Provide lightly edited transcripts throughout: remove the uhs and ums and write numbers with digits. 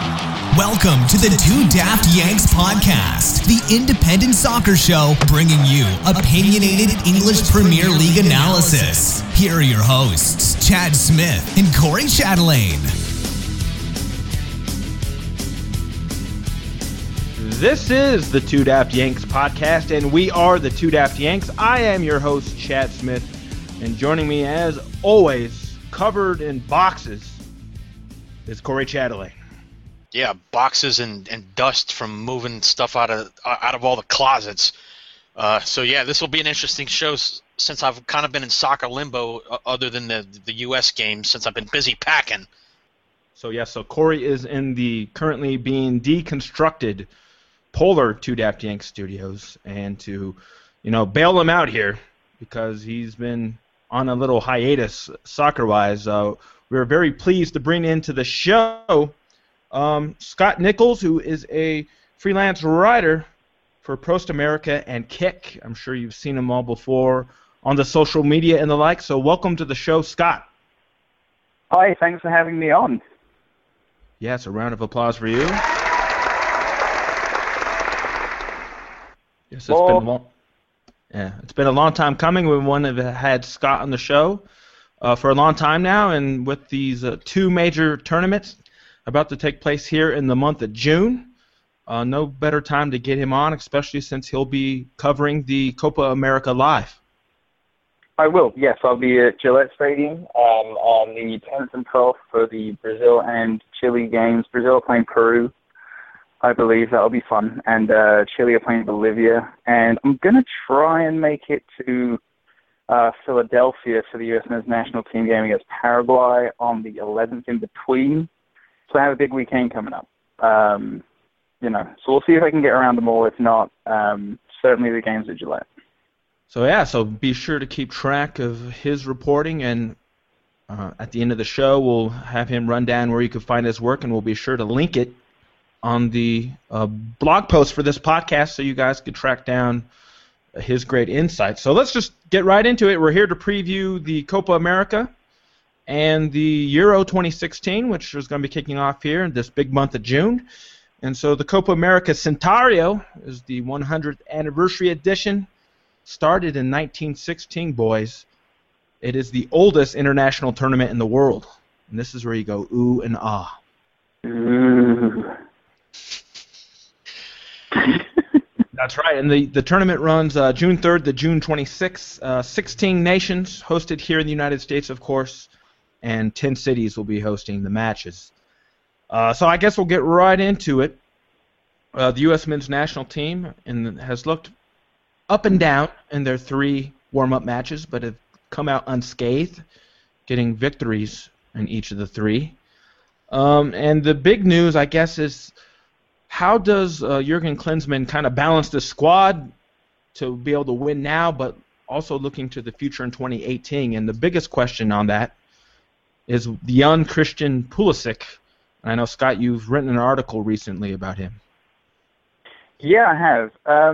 Welcome to the Two Daft Yanks podcast, the independent soccer show bringing you opinionated English Premier League analysis. Here are your hosts, Chad Smith and Corey Chatelaine. This is the Two Daft Yanks podcast, and we are the Two Daft Yanks. I am your host, Chad Smith, and joining me, as always, covered in boxes, is Corey Chatelaine. Yeah, boxes and dust from moving stuff out of all the closets. So this will be an interesting show since I've kind of been in soccer limbo, other than the U.S. games, since I've been busy packing. So Corey is in the currently being deconstructed Polar Two Daft Yanks studios, and to bail him out here because he's been on a little hiatus soccer-wise. We're very pleased to bring into the show Scott Nichols, who is a freelance writer for Post America and Kick. I'm sure you've seen him all before on the social media and the like. So welcome to the show, Scott. Hi, thanks for having me on. Yes, a round of applause for you. Yes, it's been a long time coming. We wanted to have had Scott on the show for a long time now, and with these two major tournaments about to take place here in the month of June, no better time to get him on, especially since he'll be covering the Copa America live. I will, yes. I'll be at Gillette Stadium on the 10th and 12th for the Brazil and Chile games. Brazil are playing Peru, I believe. That'll be fun. And Chile are playing Bolivia. And I'm going to try and make it to Philadelphia for the U.S. men's national team game against Paraguay on the 11th in between. So I have a big weekend coming up. So we'll see if I can get around them all. If not, certainly the games at Gillette. So be sure to keep track of his reporting, and at the end of the show, we'll have him run down where you can find his work, and we'll be sure to link it on the blog post for this podcast so you guys can track down his great insights. So let's just get right into it. We're here to preview the Copa America and the Euro 2016, which is going to be kicking off here in this big month of June. And so the Copa America Centenario is the 100th anniversary edition. Started in 1916, boys. It is the oldest international tournament in the world. And this is where you go, ooh and ah. Ooh. That's right. And the tournament runs June 3rd to June 26th. 16 nations hosted here in the United States, of course, and 10 cities will be hosting the matches. So I guess we'll get right into it. The U.S. men's national team has looked up and down in their 3 warm-up matches, but have come out unscathed, getting victories in each of the 3. And the big news, I guess, is how does Jurgen Klinsmann kind of balance the squad to be able to win now, but also looking to the future in 2018? And the biggest question on that is the young Christian Pulisic. And I know, Scott, you've written an article recently about him. Yeah, I have.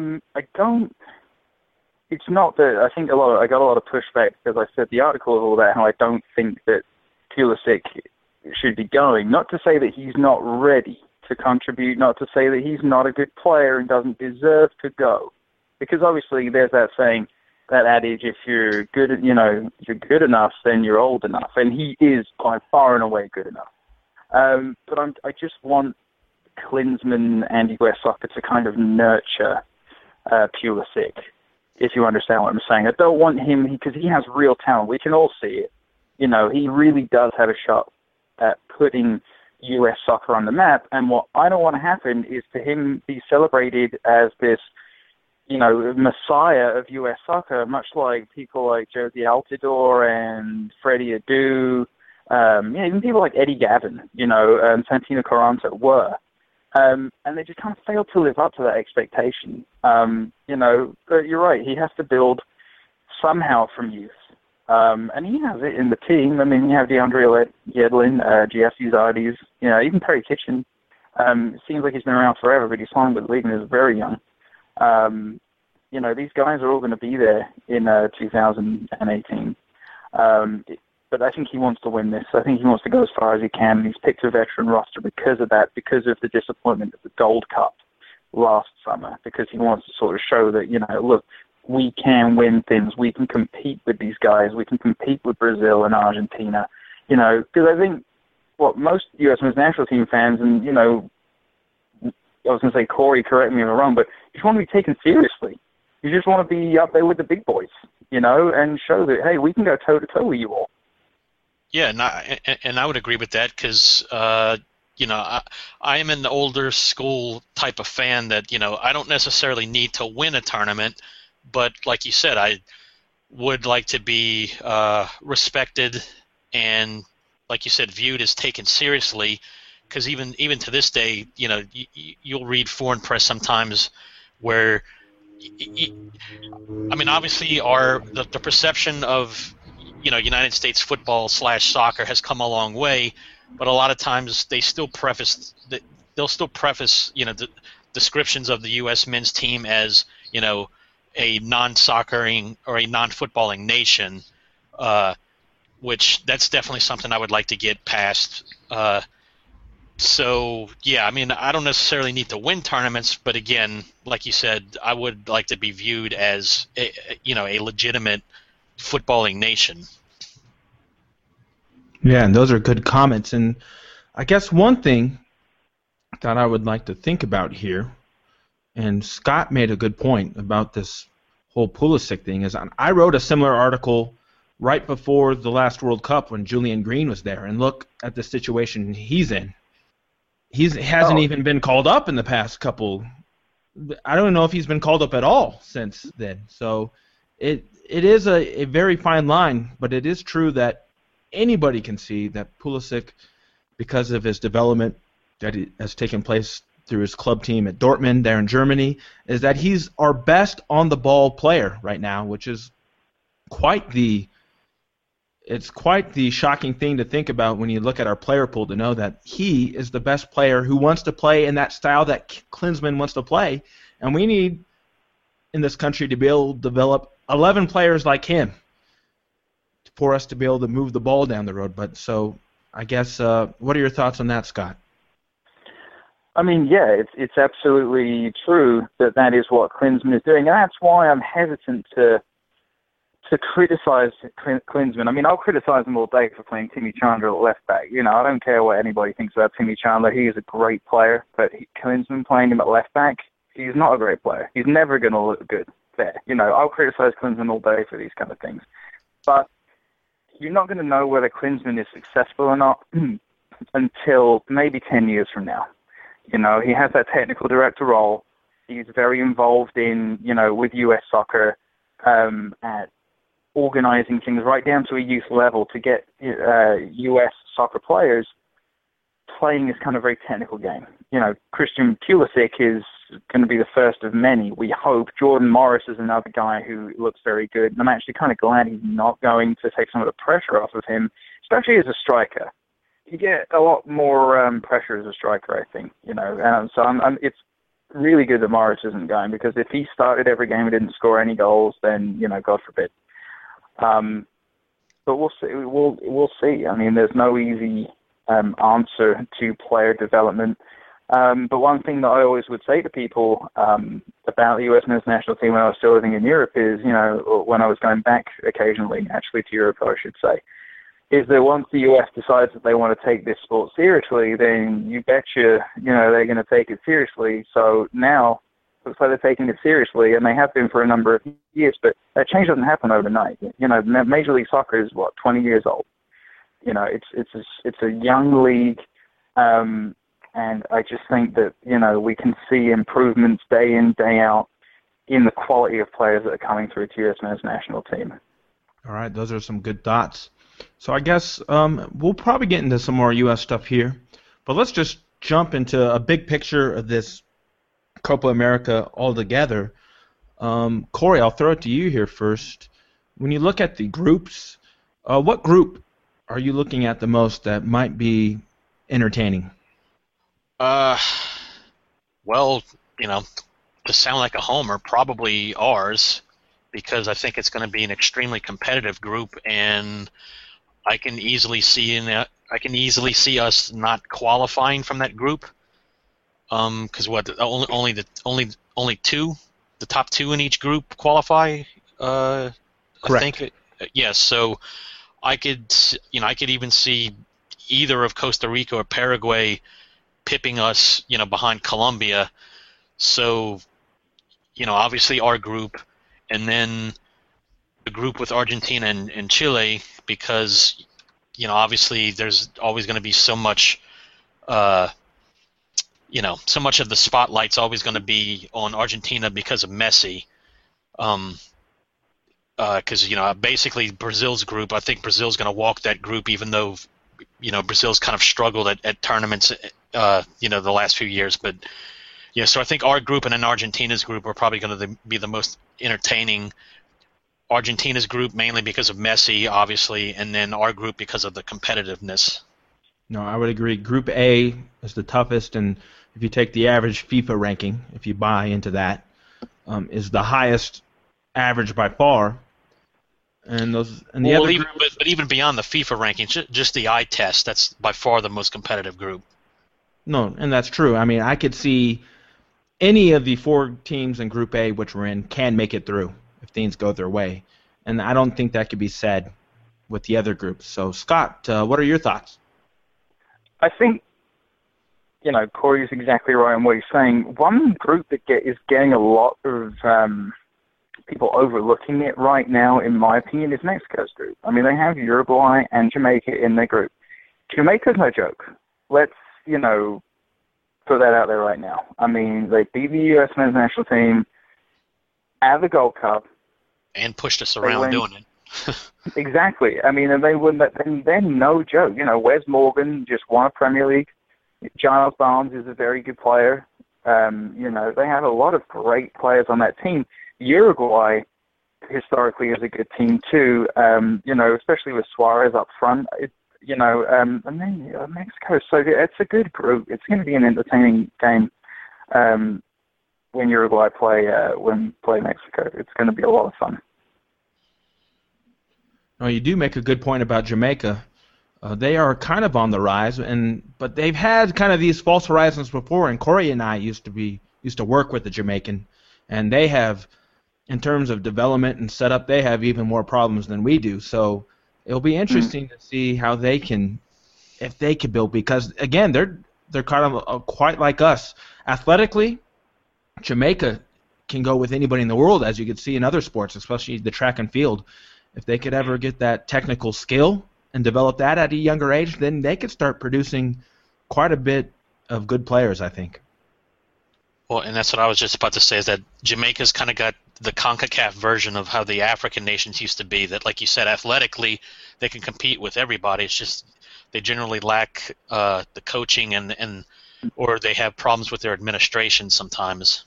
It's not that I think I got a lot of pushback because I said the article is all about how I don't think that Pulisic should be going. Not to say that he's not ready to contribute, not to say that he's not a good player and doesn't deserve to go. Because obviously there's that saying, that adage, if you're good, you're good enough, then you're old enough, and he is by far and away good enough. But I just want Klinsmann and US Soccer to kind of nurture Pulisic, if you understand what I'm saying. I don't want him, because he has real talent. We can all see it. He really does have a shot at putting US soccer on the map, and what I don't want to happen is to him be celebrated as this, messiah of US soccer, much like people like Josie Altidore and Freddie Adu, even people like Eddie Gavin, and Santino Quaranta were. And they just kind of failed to live up to that expectation. But you're right, he has to build somehow from youth. And he has it in the team. I mean, you have DeAndre Yedlin, GF Uzardis, even Perry Kitchen. It seems like he's been around forever, but he signed with the league and is very young. These guys are all going to be there in 2018. but I think he wants to win this. I think he wants to go as far as he can. He's picked a veteran roster because of that, because of the disappointment of the Gold Cup last summer, because he wants to sort of show that, look, we can win things. We can compete with these guys. We can compete with Brazil and Argentina. Because I think most U.S. men's national team fans, and, I was going to say, Corey, correct me if I'm wrong, but you just want to be taken seriously. You just want to be up there with the big boys, and show that, hey, we can go toe-to-toe with you all. Yeah, and I would agree with that because, I am an older school type of fan that, I don't necessarily need to win a tournament, but like you said, I would like to be respected and, like you said, viewed as taken seriously. Because even to this day, you'll read foreign press sometimes where, obviously the perception of, United States football / soccer has come a long way, but a lot of times they'll still preface, the descriptions of the U.S. men's team as, a non-soccering or a non-footballing nation, which that's definitely something I would like to get past. So, yeah, I don't necessarily need to win tournaments, but again, like you said, I would like to be viewed as a legitimate footballing nation. Yeah, and those are good comments. And I guess one thing that I would like to think about here, and Scott made a good point about this whole Pulisic thing, is I wrote a similar article right before the last World Cup when Julian Green was there, and look at the situation he's in. He hasn't even been called up in the past couple. I don't know if he's been called up at all since then. So it is a very fine line, but it is true that anybody can see that Pulisic, because of his development that has taken place through his club team at Dortmund there in Germany, is that he's our best on-the-ball player right now, which is quite the shocking thing to think about when you look at our player pool, to know that he is the best player who wants to play in that style that Klinsmann wants to play. And we need, in this country, to be able to develop 11 players like him for us to be able to move the ball down the road. But so I guess, what are your thoughts on that, Scott? Yeah, it's absolutely true that is what Klinsmann is doing. And that's why I'm hesitant to criticize Klinsmann. I'll criticize him all day for playing Timmy Chandler at left back. I don't care what anybody thinks about Timmy Chandler. He is a great player, but Klinsmann playing him at left back, he's not a great player. He's never going to look good there. I'll criticize Klinsmann all day for these kind of things. But you're not going to know whether Klinsmann is successful or not until maybe 10 years from now. He has that technical director role. He's very involved in, with U.S. soccer, at organizing things right down to a youth level to get U.S. soccer players playing this kind of very technical game. Christian Pulisic is going to be the first of many, we hope. Jordan Morris is another guy who looks very good. And I'm actually kind of glad he's not going to take some of the pressure off of him, especially as a striker. You get a lot more pressure as a striker, I think. It's really good that Morris isn't going, because if he started every game and didn't score any goals, then, God forbid. But we'll see. We'll see. There's no easy answer to player development. But one thing that I always would say to people about the U.S. men's national team when I was still living in Europe is, when I was going back occasionally, actually to Europe, I should say, is that once the U.S. decides that they want to take this sport seriously, then you betcha, they're going to take it seriously. So now, looks like they're taking it seriously, and they have been for a number of years, but that change doesn't happen overnight. Major League Soccer is, 20 years old. It's a young league, and I just think that, we can see improvements day in, day out in the quality of players that are coming through to U.S. men's national team. All right, those are some good thoughts. So I guess we'll probably get into some more U.S. stuff here, but let's just jump into a big picture of this Copa America altogether. Corey, I'll throw it to you here first. When you look at the groups, what group are you looking at the most that might be entertaining? Well, to sound like a homer, probably ours, because I think it's going to be an extremely competitive group, and I can easily see us not qualifying from that group. Because only two, the top two in each group qualify. Correct. I think. Yes. So I could even see either of Costa Rica or Paraguay pipping us, behind Colombia. So, obviously our group, and then the group with Argentina and Chile, because, obviously there's always going to be so much, so much of the spotlight's always going to be on Argentina because of Messi. Because, basically Brazil's group, I think Brazil's going to walk that group, even though, Brazil's kind of struggled at tournaments, the last few years. But, yeah, so I think our group and then Argentina's group are probably going to be the most entertaining. Argentina's group mainly because of Messi, obviously, and then our group because of the competitiveness. No, I would agree. Group A is the toughest, and if you take the average FIFA ranking, if you buy into that, is the highest average by far. And the other group, but even beyond the FIFA rankings, just the eye test, that's by far the most competitive group. No, and that's true. I mean, I could see any of the four teams in Group A which we're in can make it through if things go their way. And I don't think that could be said with the other groups. So, Scott, what are your thoughts? I think, Corey is exactly right in what he's saying. One group that is getting a lot of people overlooking it right now, in my opinion, is Mexico's group. I mean, they have Uruguay and Jamaica in their group. Jamaica's no joke. Let's, put that out there right now. I mean, they beat the U.S. men's national team at the Gold Cup. And pushed us around doing it. Exactly. I mean, and they're no joke. Wes Morgan just won a Premier League. Giles Barnes is a very good player. They have a lot of great players on that team. Uruguay, historically, is a good team too. Especially with Suarez up front. And then Mexico is so good. It's a good group. It's going to be an entertaining game when Uruguay play Mexico. It's going to be a lot of fun. No, you do make a good point about Jamaica. They are kind of on the rise, but they've had kind of these false horizons before. And Corey and I used to work with the Jamaican, and they have, in terms of development and setup, they have even more problems than we do. So it'll be interesting to see how if they can build, because again, they're kind of quite like us athletically. Jamaica can go with anybody in the world, as you could see in other sports, especially the track and field. If they could ever get that technical skill and develop that at a younger age, then they could start producing quite a bit of good players, I think. Well, and that's what I was just about to say, is that Jamaica's kind of got the CONCACAF version of how the African nations used to be, that, like you said, athletically they can compete with everybody. It's just they generally lack the coaching or they have problems with their administration sometimes.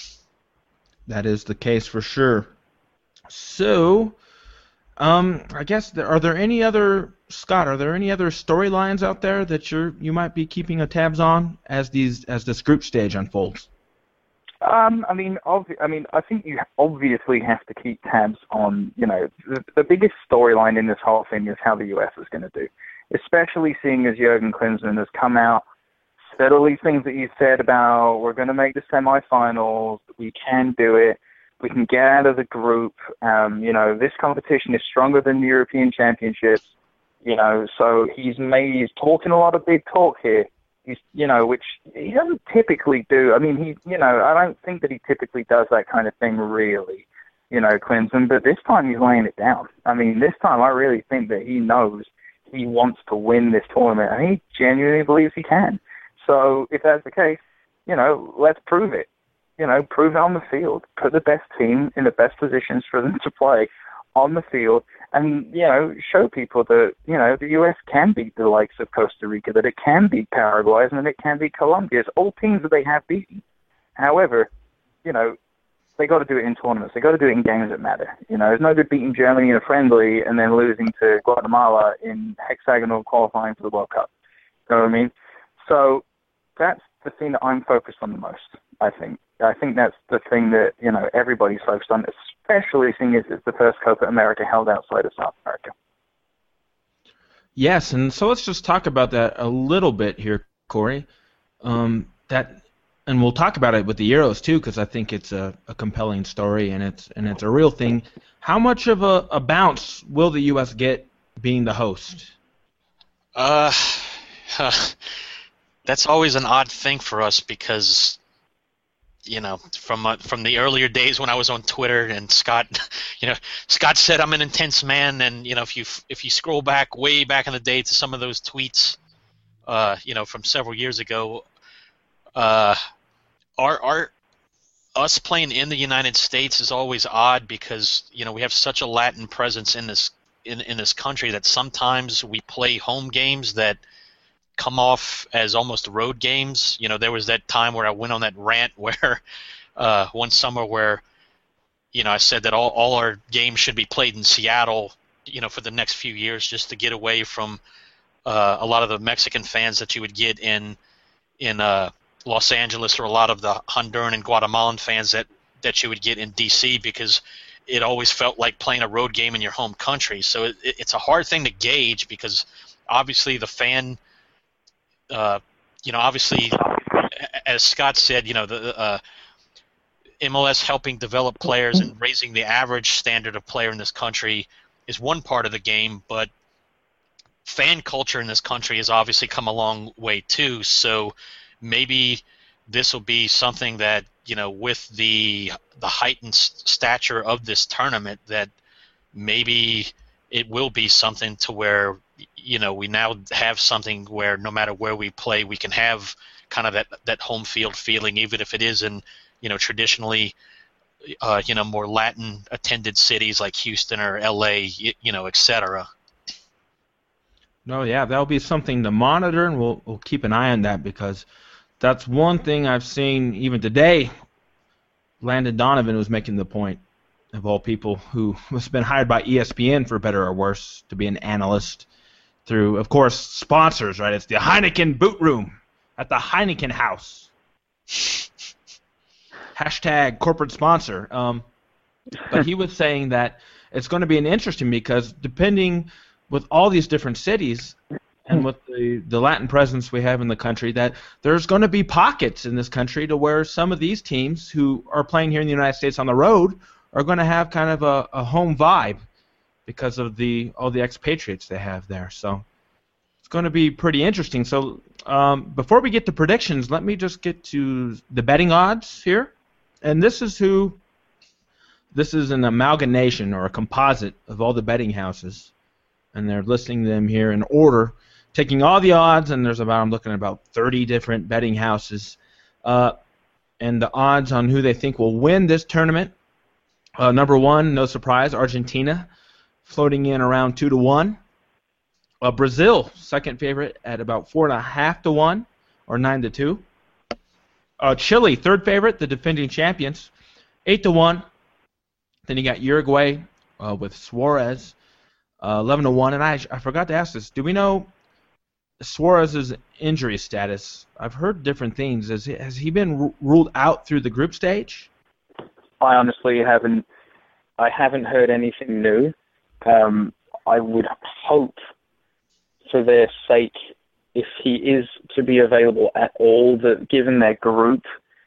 That is the case for sure. So, I guess are there any other storylines out there that you might be keeping tabs on as this group stage unfolds? I think you obviously have to keep tabs on, the biggest storyline in this whole thing is how the U.S. is going to do, especially seeing as Jurgen Klinsmann has come out, said all these things that you said about we're going to make the semifinals, we can do it, we can get out of the group, this competition is stronger than the European Championships, so he's talking a lot of big talk here. Which he doesn't typically do. I mean, I don't think that he typically does that kind of thing, really, Klinsmann. But this time he's laying it down. I mean, this time I really think that he knows he wants to win this tournament, and he genuinely believes he can. So if that's the case, let's prove it. Prove it on the field. Put the best team in the best positions for them to play on the field, and, show people that, the U.S. can beat the likes of Costa Rica, that it can beat Paraguay, and that it can beat Colombia. It's all teams that they have beaten. However, they got to do it in tournaments. They got to do it in games that matter. There's no good beating Germany in a friendly and then losing to Guatemala in hexagonal qualifying for the World Cup. You know what I mean? So that's the thing that I'm focused on the most, I think. I think that's the thing that, everybody's focused on, especially seeing as it's the first Copa America held outside of South America. Yes, and so let's just talk about that a little bit here, Corey. And we'll talk about it with the Euros too, because I think it's a compelling story and it's a real thing. How much of a bounce will the U.S. get being the host? That's always an odd thing for us because, from the earlier days when I was on Twitter and Scott said I'm an intense man, and if you scroll way back in the day to some of those tweets, from several years ago, us playing in the United States is always odd because we have such a Latin presence in this country that sometimes we play home games that come off as almost road games. There was that time where I went on that rant where one summer where I said that all our games should be played in Seattle for the next few years just to get away from a lot of the Mexican fans that you would get in Los Angeles, or a lot of the Honduran and Guatemalan fans that you would get in D.C., because it always felt like playing a road game in your home country. So it's a hard thing to gauge because obviously the fan, obviously, as Scott said, the MLS helping develop players and raising the average standard of player in this country is one part of the game, but fan culture in this country has obviously come a long way too. So maybe this will be something that, with the heightened stature of this tournament, that maybe it will be something to where, we now have something where no matter where we play, we can have kind of that home field feeling, even if it is in, traditionally, more Latin attended cities like Houston or LA, et cetera. No, yeah, that'll be something to monitor, and we'll keep an eye on that, because that's one thing I've seen even today. Landon Donovan was making the point, of all people, who has been hired by ESPN for better or worse to be an analyst through, of course, sponsors, right? It's the Heineken Boot Room at the Heineken House. Hashtag corporate sponsor. But he was saying that it's going to be an interesting, because depending with all these different cities and with the Latin presence we have in the country, that there's going to be pockets in this country to where some of these teams who are playing here in the United States on the road are going to have kind of a home vibe because of all the expatriates they have there. So it's going to be pretty interesting. So before we get to predictions, let me just get to the betting odds here. And this is an amalgamation or a composite of all the betting houses, and they're listing them here in order, taking all the odds, and I'm looking at about 30 different betting houses, and the odds on who they think will win this tournament. Number one, no surprise, Argentina, floating in around 2-1. Brazil, second favorite at about 4.5-1 or 9-2. Chile, third favorite, the defending champions, 8-1. Then you got Uruguay with Suarez, 11-1. And I forgot to ask this. Do we know Suarez's injury status? I've heard different things. Has he been ruled out through the group stage? I honestly haven't. I haven't heard anything new. I would hope, for their sake, if he is to be available at all, that given their group,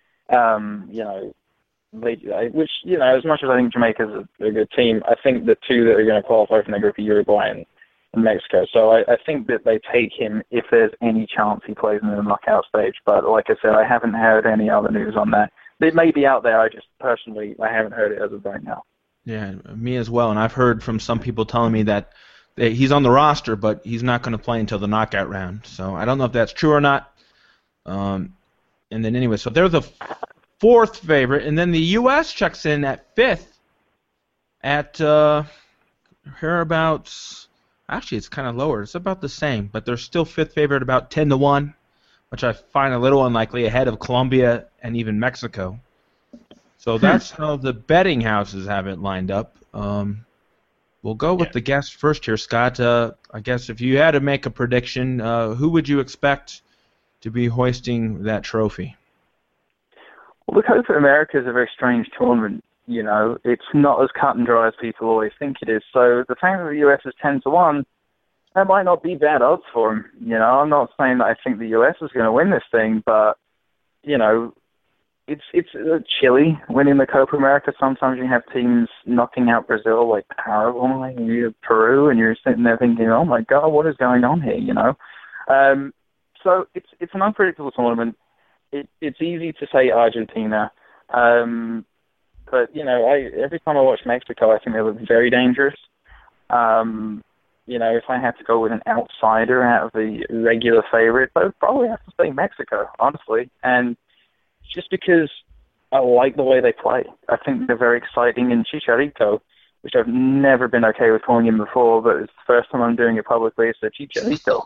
which, as much as I think Jamaica's a good team, I think the two that are going to qualify from their group are Uruguay and Mexico. So I think that they take him if there's any chance he plays in the knockout stage. But like I said, I haven't heard any other news on that. It may be out there. I haven't heard it as of right now. Yeah, me as well. And I've heard from some people telling me that he's on the roster, but he's not going to play until the knockout round. So I don't know if that's true or not. And then anyway, so they're the fourth favorite, and then the U.S. checks in at fifth at hereabouts. Actually, it's kind of lower. It's about the same, but they're still fifth favorite, about 10-1, which I find a little unlikely, ahead of Colombia and even Mexico. So that's how the betting houses have it lined up. We'll go with the guest first here, Scott. I guess if you had to make a prediction, who would you expect to be hoisting that trophy? Well, the Copa America is a very strange tournament. It's not as cut and dry as people always think it is. So the fact that the US is 10-1, that might not be bad odds for him. You know, I'm not saying that I think the US is going to win this thing, but, you know, it's Chile winning the Copa America. Sometimes you have teams knocking out Brazil like Paraguay and Peru, and you're sitting there thinking, oh my God, what is going on here, you know? So it's an unpredictable tournament. It's easy to say Argentina, but, you know, every time I watch Mexico, I think they look very dangerous. You know, if I had to go with an outsider out of the regular favorite, I would probably have to say Mexico, honestly. And just because I like the way they play. I think they're very exciting. And Chicharito, which I've never been okay with calling him before, but it's the first time I'm doing it publicly, it's a Chicharito.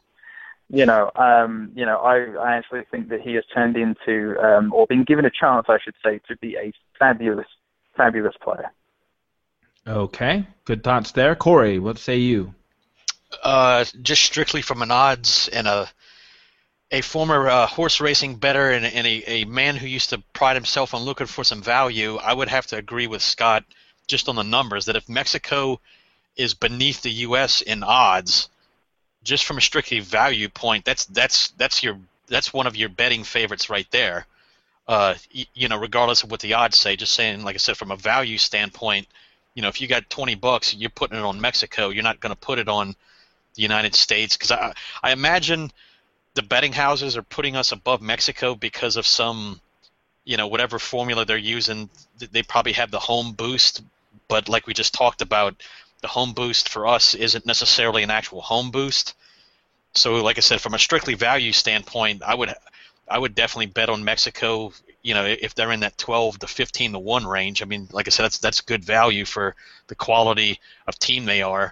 I actually think that he has turned into, or been given a chance, I should say, to be a fabulous, fabulous player. Okay, good thoughts there. Corey, what say you? Just strictly from an odds and a former horse racing bettor and a man who used to pride himself on looking for some value, I would have to agree with Scott just on the numbers that if Mexico is beneath the U.S. in odds, just from a strictly value point, that's one of your betting favorites right there. Regardless of what the odds say, just saying, like I said, from a value standpoint, you know, if you got $20, you're putting it on Mexico. You're not going to put it on the United States, because I imagine the betting houses are putting us above Mexico because of some, you know, whatever formula they're using. They probably have the home boost, but like we just talked about, the home boost for us isn't necessarily an actual home boost. So, like I said, from a strictly value standpoint, I would definitely bet on Mexico. You know, if they're in that 12 to 15 to 1 range. I mean, like I said, that's good value for the quality of team they are.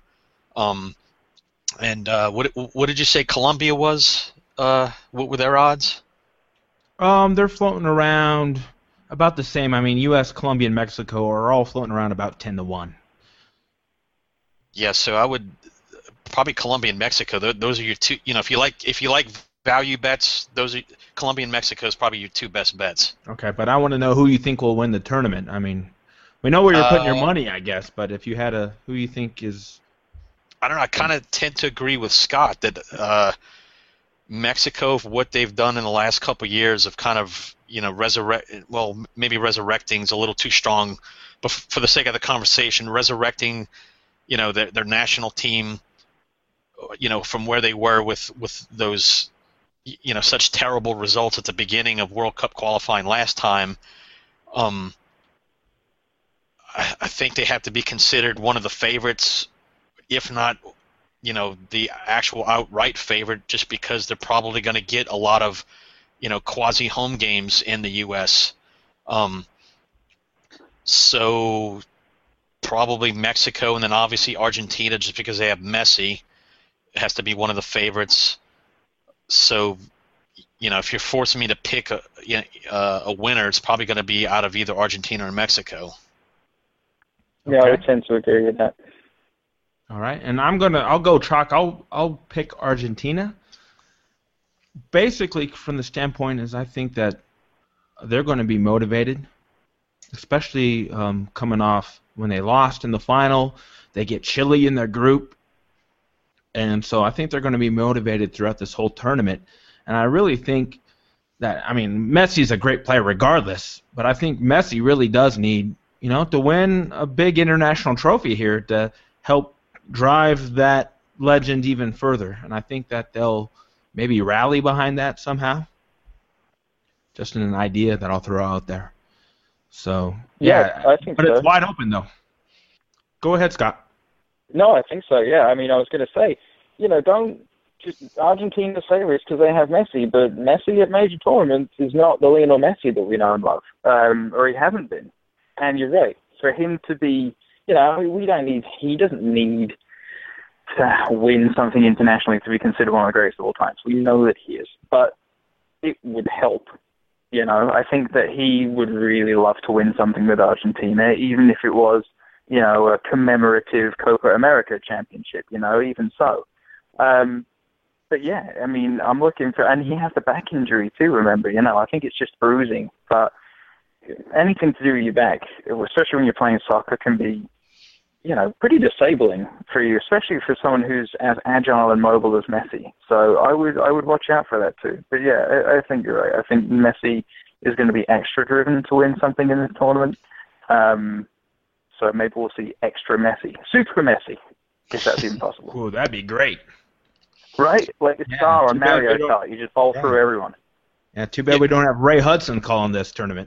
What did you say Colombia was? What were their odds? They're floating around about the same. I mean, U.S., Colombia, and Mexico are all floating around about 10 to 1. Yeah, so I would probably Colombia and Mexico. Those are your two. You know, if you like value bets, Colombia and Mexico is probably your two best bets. Okay, but I want to know who you think will win the tournament. I mean, we know where you're putting your money, I guess, but if you had who you think is... I don't know. I kind of tend to agree with Scott that Mexico, for what they've done in the last couple of years of kind of, you know, maybe resurrecting is a little too strong, but for the sake of the conversation, resurrecting, you know, their national team, you know, from where they were with those, you know, such terrible results at the beginning of World Cup qualifying last time. I think they have to be considered one of the favorites, if not, you know, the actual outright favorite, just because they're probably going to get a lot of, you know, quasi-home games in the U.S. So probably Mexico, and then obviously Argentina, just because they have Messi. It has to be one of the favorites. So, you know, if you're forcing me to pick a winner, it's probably going to be out of either Argentina or Mexico. Yeah, I would tend to agree with that. All right, and I'll go chalk. I'll pick Argentina. Basically, from the standpoint is I think that they're going to be motivated, especially coming off when they lost in the final. They get Chile in their group, and so I think they're going to be motivated throughout this whole tournament. And I really think that, I mean, Messi's a great player regardless, but I think Messi really does need, you know, to win a big international trophy here to help drive that legend even further. And I think that they'll maybe rally behind that somehow. Just an idea that I'll throw out there. So, yeah, I think but so. It's wide open, though. Go ahead, Scott. No, I think so, yeah. I mean, I was going to say, you know, don't just Argentina's favorites because they have Messi, but Messi at major tournaments is not the Lionel Messi that we know and love, or he hasn't been. And you're right. For him to be, you know, he doesn't need to win something internationally to be considered one of the greatest of all times. We know that he is, but it would help. You know, I think that he would really love to win something with Argentina, even if it was, you know, a commemorative Copa America championship, you know, even so. But yeah, I mean, I'm looking for, and he has a back injury too, remember, you know, I think it's just bruising, but anything to do with your back, especially when you're playing soccer, can be pretty disabling for you, especially for someone who's as agile and mobile as Messi. So I would watch out for that too. But yeah, I think you're right. I think Messi is going to be extra driven to win something in this tournament. So maybe we'll see extra Messi, super Messi, if that's even possible. Ooh, that'd be great. Right? Like a star on Mario Kart. You just bowl through everyone. Yeah, too bad we don't have Ray Hudson calling this tournament.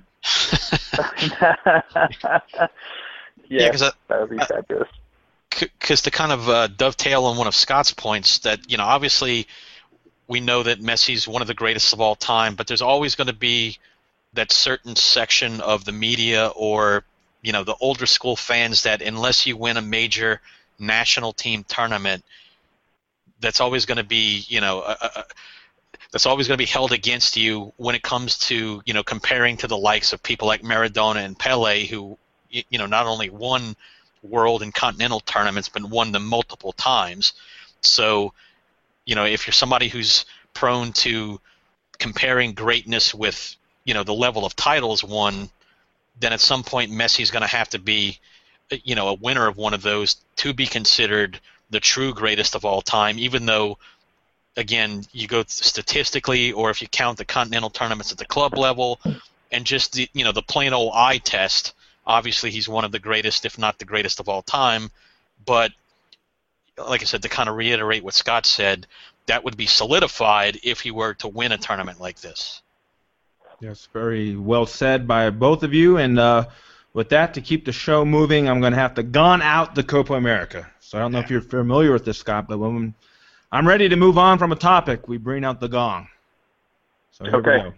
Yeah, that would be fabulous. Because to kind of dovetail on one of Scott's points, that obviously we know that Messi's one of the greatest of all time, but there's always going to be that certain section of the media or the older school fans that unless you win a major national team tournament, that's always going to be that's always going to be held against you when it comes to comparing to the likes of people like Maradona and Pele, who not only won world and continental tournaments but won them multiple times. So if you're somebody who's prone to comparing greatness with the level of titles won, then at some point Messi's going to have to be a winner of one of those to be considered the true greatest of all time, even though, again, you go statistically, or if you count the continental tournaments at the club level, and just the plain old eye test, obviously he's one of the greatest, if not the greatest of all time. But like I said, to kind of reiterate what Scott said, that would be solidified if he were to win a tournament like this. Yes, very well said by both of you. And with that, to keep the show moving, I'm going to have to gone out the Copa America. So I don't know if you're familiar with this, Scott, but when I'm ready to move on from a topic, we bring out the gong. So here we go.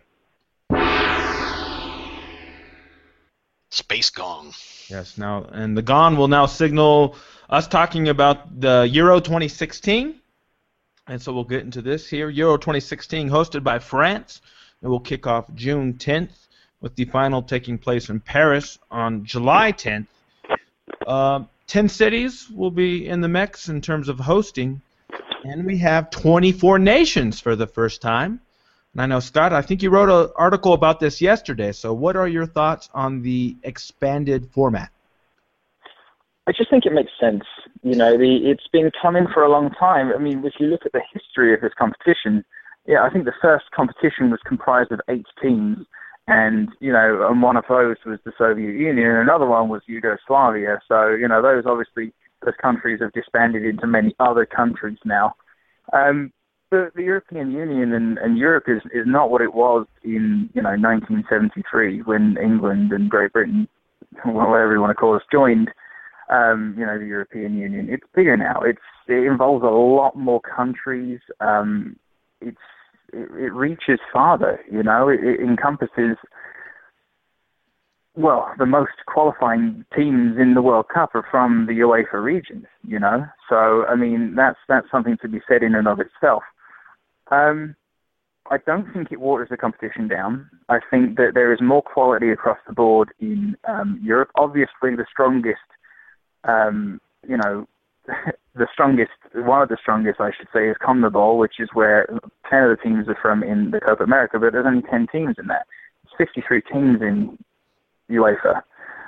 Space gong. Yes, now, and the gong will now signal us talking about the Euro 2016. And so we'll get into this here. Euro 2016 hosted by France. It will kick off June 10th, with the final taking place in Paris on July 10th. 10 cities will be in the mix in terms of hosting, and we have 24 nations for the first time. And I know, Scott, I think you wrote an article about this yesterday, so what are your thoughts on the expanded format? I just think it makes sense. It's been coming for a long time. I mean, if you look at the history of this competition, I think the first competition was comprised of 8 teams, and one of those was the Soviet Union, and another one was Yugoslavia. So those countries have disbanded into many other countries now. But the European Union and Europe is not what it was in 1973 when England and Great Britain, whatever you want to call us, joined the European Union. It's bigger now. It involves a lot more countries. It reaches farther, it encompasses, the most qualifying teams in the World Cup are from the UEFA regions, So, I mean, that's something to be said in and of itself. I don't think it waters the competition down. I think that there is more quality across the board in Europe. Obviously, the strongest, one of the strongest, I should say, is CONMEBOL, which is where 10 of the teams are from in the Copa America, but there's only 10 teams in that. It's 53 teams in UEFA,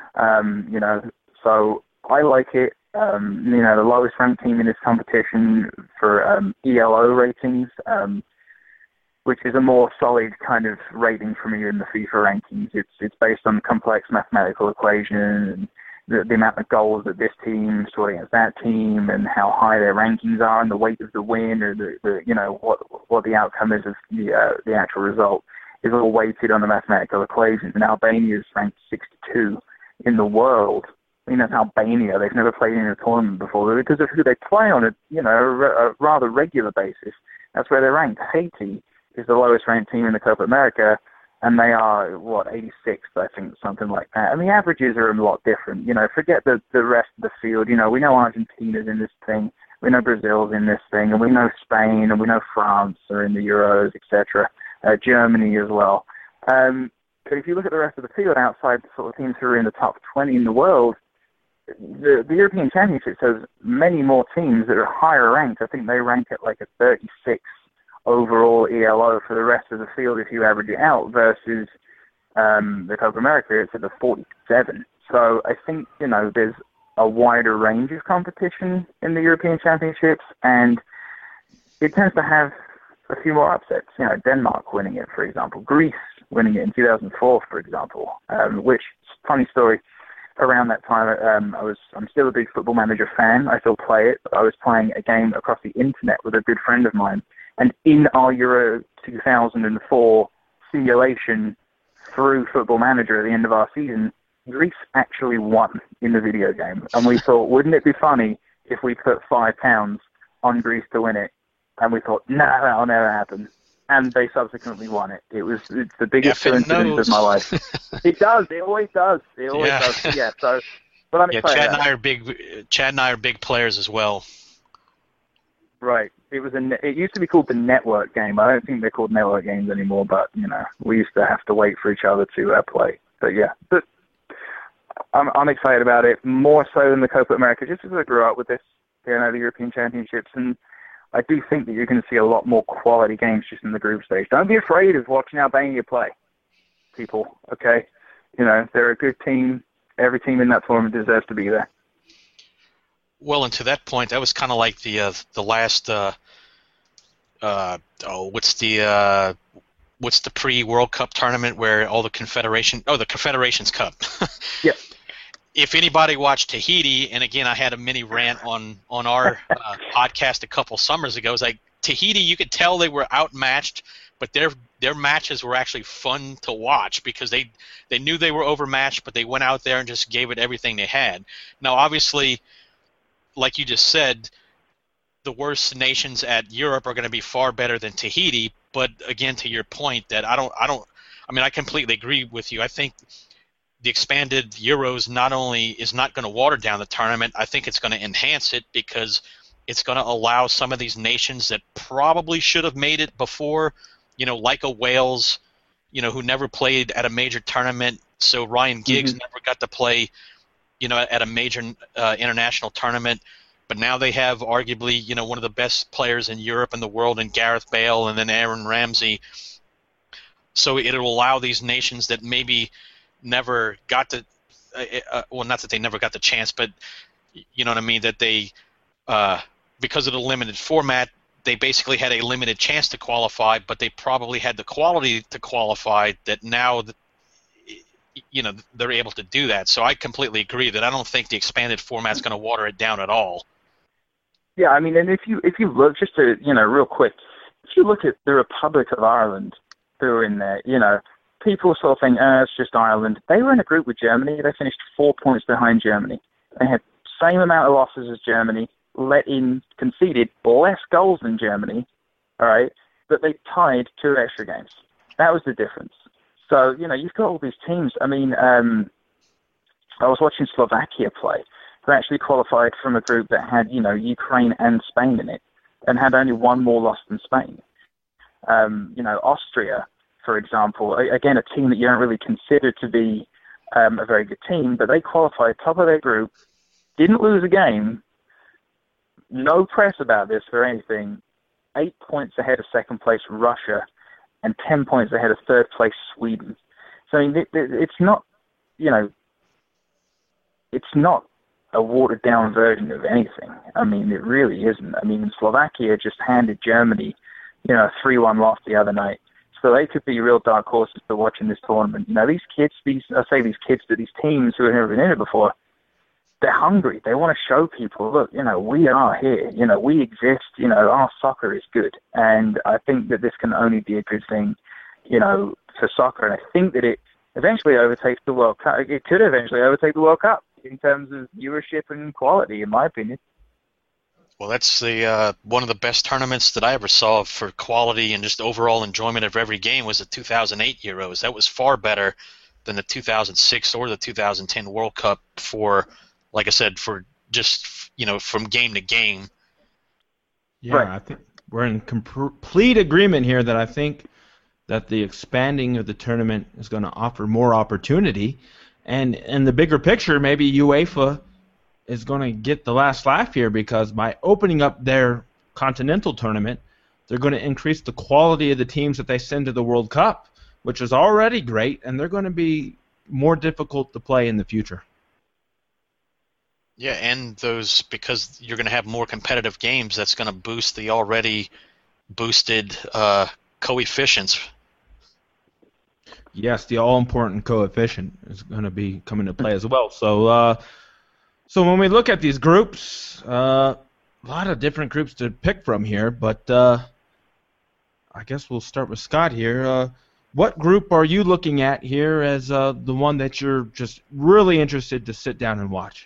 so I like it. The lowest ranked team in this competition for ELO ratings, which is a more solid kind of rating for me in the FIFA rankings. It's based on complex mathematical equations, and the amount of goals that this team scored against that team, and how high their rankings are, and the weight of the win, or what the outcome is of the actual result, is all weighted on the mathematical equations. And Albania is ranked 62 in the world. I mean, that's Albania. They've never played in a tournament before, but because of who they play on a rather regular basis, that's where they're ranked. Haiti is the lowest ranked team in the Copa America, and they are, 86th, I think, something like that. And the averages are a lot different. Forget the rest of the field. We know Argentina's in this thing, we know Brazil's in this thing, and we know Spain, and we know France are in the Euros, etc., Germany as well. But if you look at the rest of the field outside the sort of teams who are in the top 20 in the world, the European Championships has many more teams that are higher ranked. I think they rank at like a 36 overall ELO for the rest of the field if you average it out, versus the Copa America, it's at the 47. So I think, there's a wider range of competition in the European Championships, and it tends to have a few more upsets. You know, Denmark winning it, for example, Greece winning it in 2004, for example. Which, funny story, around that time, I'm still a big Football Manager fan. I still play it. But I was playing a game across the internet with a good friend of mine, and in our Euro 2004 simulation through Football Manager at the end of our season, Greece actually won in the video game. And we thought, wouldn't it be funny if we put £5 on Greece to win it? And we thought, no, that'll never happen. And they subsequently won it. It's the biggest coincidence of my life. It does. It always does. It always does. Yeah. So, but I'm excited. Chad and I are big players as well. Right. It used to be called the network game. I don't think they're called network games anymore. But you know, we used to have to wait for each other to play. But yeah. But I'm excited about it more so than the Copa America, just because I grew up with this. You know, the European Championships, and I do think that you're going to see a lot more quality games just in the group stage. Don't be afraid of watching Albania play, people, okay? You know, they're a good team. Every team in that tournament deserves to be there. Well, and to that point, that was kind of like the last, what's the pre-World Cup tournament where all the Confederations Cup. Yeah. If anybody watched Tahiti, and again, I had a mini rant on our podcast a couple summers ago. It's like Tahiti, you could tell they were outmatched, but their matches were actually fun to watch because they knew they were overmatched, but they went out there and just gave it everything they had. Now, obviously, like you just said, the worst nations at Europe are going to be far better than Tahiti. But again, to your point, that I completely agree with you. I think the expanded Euros is not going to water down the tournament. I think it's going to enhance it because it's going to allow some of these nations that probably should have made it before, you know, like a Wales, you know, who never played at a major tournament. So Ryan Giggs never got to play, you know, at a major international tournament. But now they have arguably, you know, one of the best players in Europe and the world in Gareth Bale and then Aaron Ramsey. So it'll allow these nations that maybe never got to not that they never got the chance, but you know what I mean, that they because of the limited format, they basically had a limited chance to qualify, but they probably had the quality to qualify that now you know, they're able to do that. So I completely agree that I don't think the expanded format is going to water it down at all. Yeah, I mean, and if you look, just to, you know, real quick, if you look at the Republic of Ireland who are in there, you know, people sort of think, it's just Ireland. They were in a group with Germany. They finished 4 points behind Germany. They had the same amount of losses as Germany, conceded less goals than Germany, all right, but they tied 2 extra games. That was the difference. So, you know, you've got all these teams. I mean, I was watching Slovakia play, who actually qualified from a group that had, you know, Ukraine and Spain in it, and had only 1 more loss than Spain. You know, Austria, for example, again, a team that you don't really consider to be a very good team, but they qualified top of their group, didn't lose a game, no press about this for anything, 8 points ahead of second place Russia, and 10 points ahead of third place Sweden. So, I mean, it's not, you know, it's not a watered down version of anything. I mean, it really isn't. I mean, Slovakia just handed Germany, you know, a 3-1 loss the other night. So they could be real dark horses to watch in this tournament. You know, these kids, these teams who have never been in it before, they're hungry. They want to show people, look, you know, we are here. You know, we exist. You know, our soccer is good. And I think that this can only be a good thing, you know, for soccer. And I think that it eventually overtakes the World Cup. It could eventually overtake the World Cup in terms of viewership and quality, in my opinion. Well, that's the one of the best tournaments that I ever saw for quality and just overall enjoyment of every game was the 2008 Euros. That was far better than the 2006 or the 2010 World Cup for, like I said, for just, you know, from game to game. Yeah, right. I think we're in complete agreement here that I think that the expanding of the tournament is going to offer more opportunity. And in the bigger picture, maybe UEFA is going to get the last laugh here because by opening up their continental tournament, they're going to increase the quality of the teams that they send to the World Cup, which is already great, and they're going to be more difficult to play in the future. Yeah, and those, because you're going to have more competitive games, that's going to boost the already boosted coefficients. Yes, the all-important coefficient is going to be coming into play as well. So when we look at these groups, a lot of different groups to pick from here, but I guess we'll start with Scott here. What group are you looking at here as the one that you're just really interested to sit down and watch?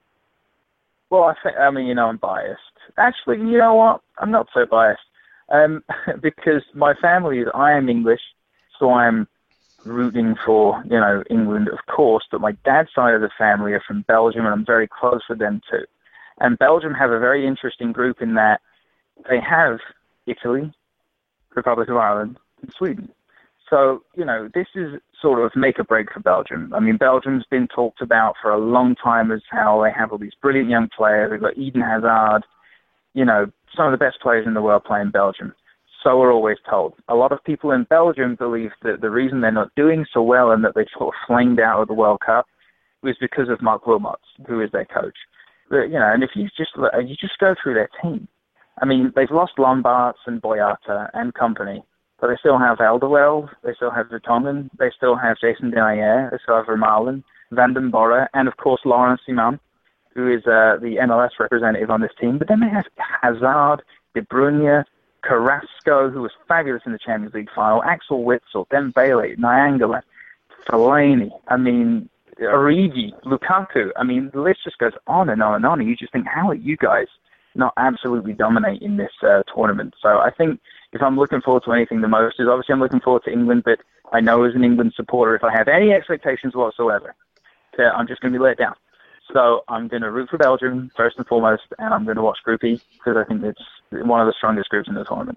Well, I mean, I'm biased. Actually, you know what? I'm not so biased. Because my family, I am English, so I'm rooting for, England, of course, but my dad's side of the family are from Belgium, and I'm very close with them too. And Belgium have a very interesting group in that they have Italy, Republic of Ireland, and Sweden. So, this is sort of make or break for Belgium. I mean, Belgium's been talked about for a long time as how they have all these brilliant young players. They've got Eden Hazard, some of the best players in the world play in Belgium. So we're always told. A lot of people in Belgium believe that the reason they're not doing so well and that they sort of flamed out of the World Cup was because of Mark Wilmots, who is their coach. But, and if you just go through their team, I mean, they've lost Lombards and Boyata and company, but they still have Alderweireld, they still have Vertonghen, they still have Jason Denayer, they still have Vermaelen, Van den Borre, and of course Laurent Simon, who is the MLS representative on this team. But then they have Hazard, De Bruyne, Carrasco, who was fabulous in the Champions League final, Axel Witsel, Dembele, Nyangala, Fellaini, I mean, Origi, Lukaku. I mean, the list just goes on and on and on, and you just think, how are you guys not absolutely dominating this tournament? So I think if I'm looking forward to anything the most is obviously I'm looking forward to England, but I know as an England supporter, if I have any expectations whatsoever, I'm just going to be let down. So I'm going to root for Belgium first and foremost, and I'm going to watch Group E because I think it's one of the strongest groups in the tournament.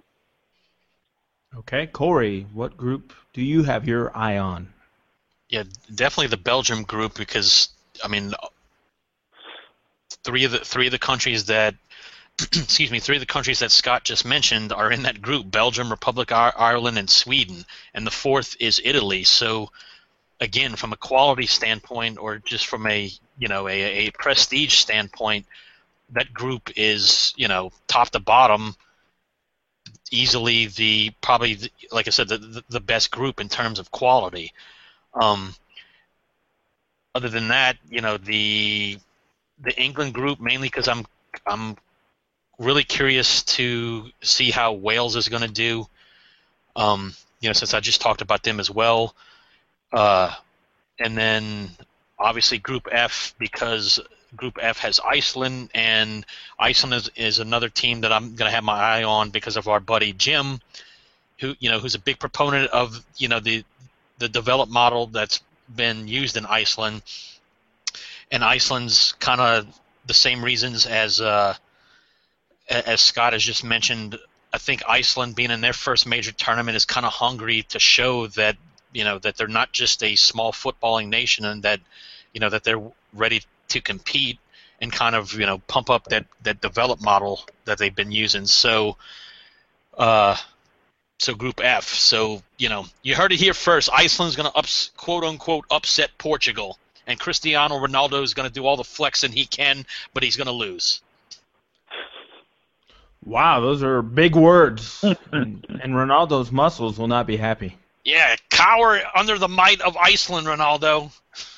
Okay, Corey, what group do you have your eye on? Yeah, definitely the Belgium group because, I mean, three of the countries that Scott just mentioned are in that group: Belgium, Republic of Ireland, and Sweden, and the fourth is Italy. So, again, from a quality standpoint, or just from a prestige standpoint, that group is top to bottom easily like I said, the best group in terms of quality. Other than that, the England group, mainly because I'm really curious to see how Wales is going to do. Since I just talked about them as well. And then obviously Group F, because Group F has Iceland, and Iceland is another team that I'm going to have my eye on because of our buddy Jim, who's a big proponent of the developed model that's been used in Iceland. And Iceland's kind of the same reasons as Scott has just mentioned. I think Iceland, being in their first major tournament, is kind of hungry to show that that they're not just a small footballing nation, and that that they're ready to compete and kind of pump up that developed model that they've been using. So Group F. So you heard it here first. Iceland's going to quote unquote upset Portugal, and Cristiano Ronaldo is going to do all the flexing he can, but he's going to lose. Wow, those are big words, and Ronaldo's muscles will not be happy. Yeah, cower under the might of Iceland, Ronaldo.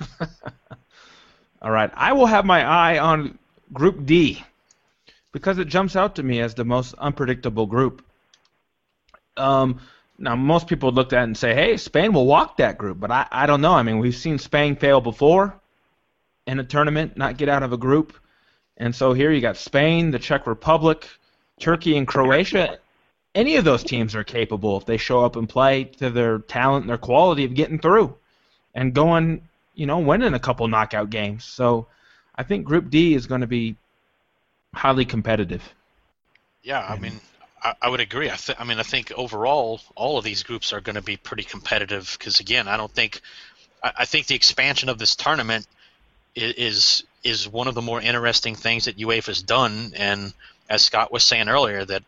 All right, I will have my eye on Group D because it jumps out to me as the most unpredictable group. Now, most people looked at it and say, hey, Spain will walk that group, but I don't know. I mean, we've seen Spain fail before in a tournament, not get out of a group. And so here you got Spain, the Czech Republic, Turkey, and Croatia. Any of those teams are capable, if they show up and play to their talent and their quality, of getting through and going, winning a couple knockout games. So I think Group D is going to be highly competitive. Yeah, I mean, I would agree. I think overall all of these groups are going to be pretty competitive because, again, I think the expansion of this tournament is one of the more interesting things that UEFA's done. And as Scott was saying earlier, that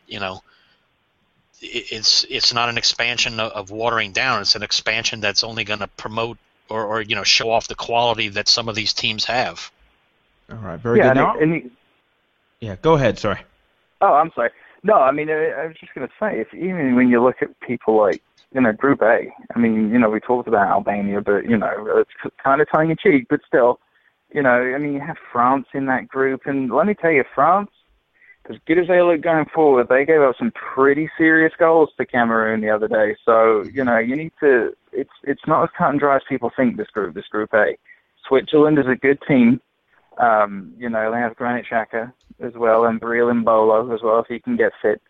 it's not an expansion of watering down. It's an expansion that's only going to promote or show off the quality that some of these teams have. All right, very good. Now, yeah, go ahead. Sorry. Oh, I'm sorry. No, I mean, I was just going to say, even when you look at people like, Group A, I mean, we talked about Albania, but, it's kind of tongue-in-cheek, but still, you have France in that group, and let me tell you, France, as good as they look going forward, they gave up some pretty serious goals to Cameroon the other day, so, you need to, it's not as cut and dry as people think, this Group A. Switzerland is a good team. They have Granit Xhaka as well, and Breel Mbolo as well, if he can get fit.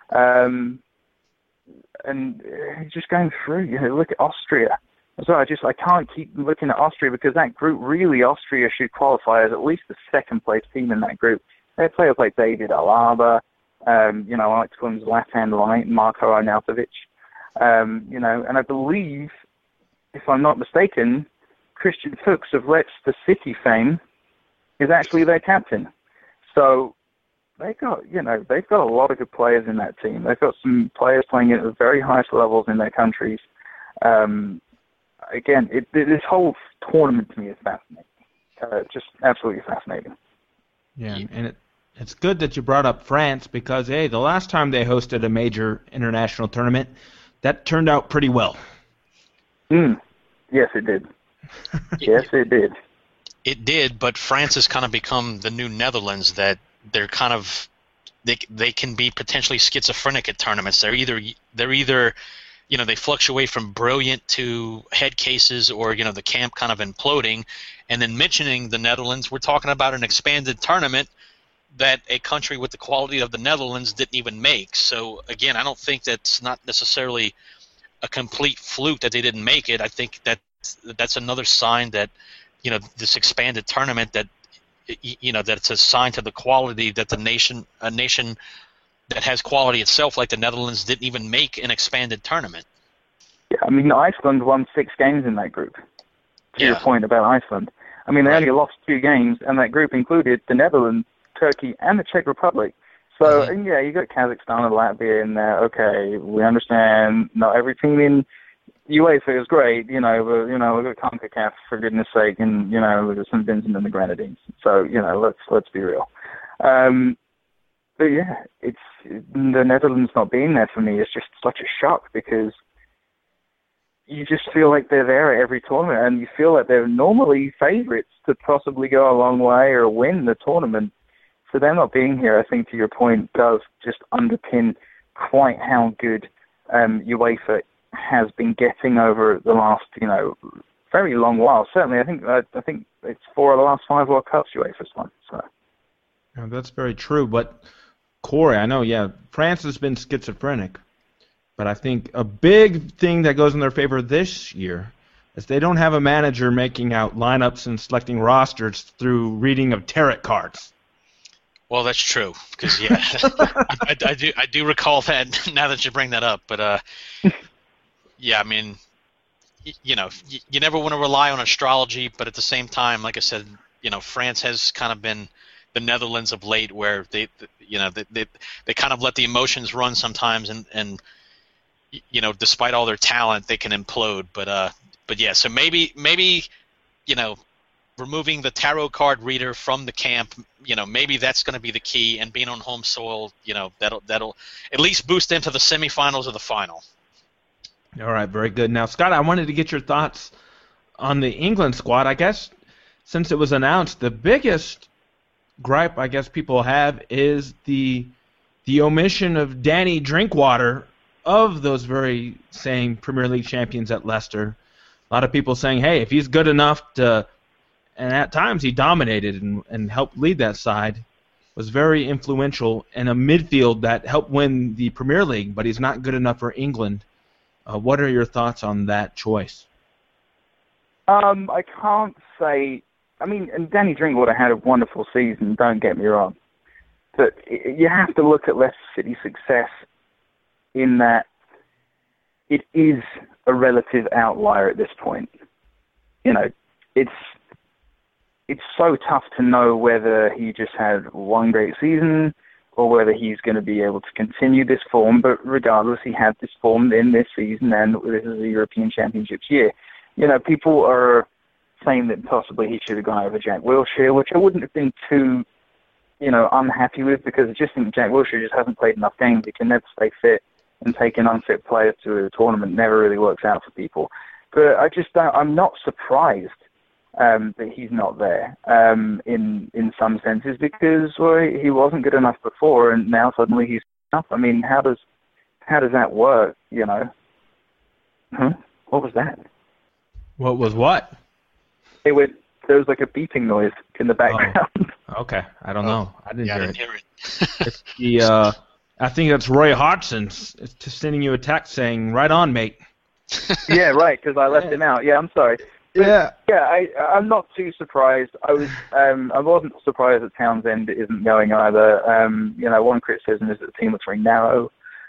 And just going through, look at Austria. So I can't keep looking at Austria because that group, really, Austria should qualify as at least the second-place team in that group. They have players like David Alaba, I like to call him left-hand line, Marko Arnautovic. And I believe, if I'm not mistaken, Christian Fuchs of Leicester City fame is actually their captain. So they've got a lot of good players in that team. They've got some players playing at the very highest levels in their countries. Again, this whole tournament to me is fascinating. Just absolutely fascinating. Yeah, and it's good that you brought up France because, hey, the last time they hosted a major international tournament, that turned out pretty well. Yes, it did. Yes, it did. It did, but France has kind of become the new Netherlands, that they're kind of they can be potentially schizophrenic at tournaments. They're either they fluctuate from brilliant to head cases, or the camp kind of imploding. And then mentioning the Netherlands, we're talking about an expanded tournament that a country with the quality of the Netherlands didn't even make. So again, I don't think that's not necessarily a complete fluke that they didn't make it. I think that's another sign that this expanded tournament, that that's a sign to the quality that a nation that has quality itself, like the Netherlands, didn't even make an expanded tournament. Yeah, I mean, Iceland won 6 games in that group. To your point about Iceland, I mean, they only lost 2 games, and that group included the Netherlands, Turkey, and the Czech Republic. So, and you got Kazakhstan and Latvia in there. Okay, we understand. Not every team in UEFA is great, but, we've got CONCACAF, for goodness sake, and, we've got St. Vincent and the Grenadines. So, let's be real. But yeah, it's the Netherlands not being there for me is just such a shock, because you just feel like they're there at every tournament, and you feel like they're normally favourites to possibly go a long way or win the tournament. So them not being here, I think, to your point, does just underpin quite how good UEFA has been getting over the last, very long while. Certainly, I think it's 4 of the last 5 World Cups UEFA's won. So. Yeah, that's very true. But Corey, I know, France has been schizophrenic, but I think a big thing that goes in their favor this year is they don't have a manager making out lineups and selecting rosters through reading of tarot cards. Well, that's true, because I do recall that now that you bring that up. But I mean, you never want to rely on astrology, but at the same time, like I said, France has kind of been the Netherlands of late, where they kind of let the emotions run sometimes, and despite all their talent, they can implode. But yeah, so maybe removing the tarot card reader from the camp, maybe that's going to be the key, and being on home soil, that'll at least boost them to the semifinals or the final. All right, very good. Now, Scott, I wanted to get your thoughts on the England squad. I guess since it was announced, the biggest gripe I guess people have is the omission of Danny Drinkwater of those very same Premier League champions at Leicester. A lot of people saying, hey, if he's good enough to, and at times he dominated and helped lead that side, was very influential in a midfield that helped win the Premier League, but he's not good enough for England. What are your thoughts on that choice? I can't say. I mean, and Danny Drinkwater had a wonderful season, don't get me wrong. But you have to look at Leicester City's success in that it is a relative outlier at this point. It's so tough to know whether he just had one great season or whether he's going to be able to continue this form. But regardless, he had this form in this season, and this is the European Championships year. People are saying that possibly he should have gone over Jack Wilshere, which I wouldn't have been too, unhappy with, because I just think Jack Wilshere just hasn't played enough games. He can never stay fit, and taking unfit players to a tournament never really works out for people. But I'm not surprised that he's not there in some senses, because he wasn't good enough before, and now suddenly he's up. I mean, how does that work? What was that? What was what? There was like a beeping noise in the background. Oh, okay, I don't know. I didn't hear it. It's I think that's Roy Hodgson sending you a text saying, "Right on, mate." Yeah, right, because I left him out. Yeah, I'm sorry. But, I'm not too surprised. I wasn't surprised that Townsend isn't going either. One criticism is that the team looks very narrow.